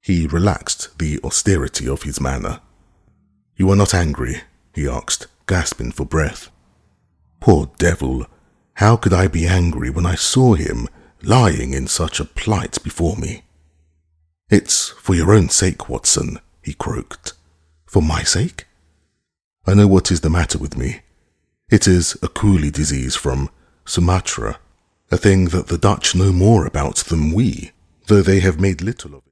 He relaxed the austerity of his manner. "You are not angry?" he asked, gasping for breath. Poor devil! How could I be angry when I saw him lying in such a plight before me? "It's for your own sake, Watson," he croaked. "For my sake?" "I know what is the matter with me. It is a coolie disease from Sumatra, a thing that the Dutch know more about than we, though they have made little of it.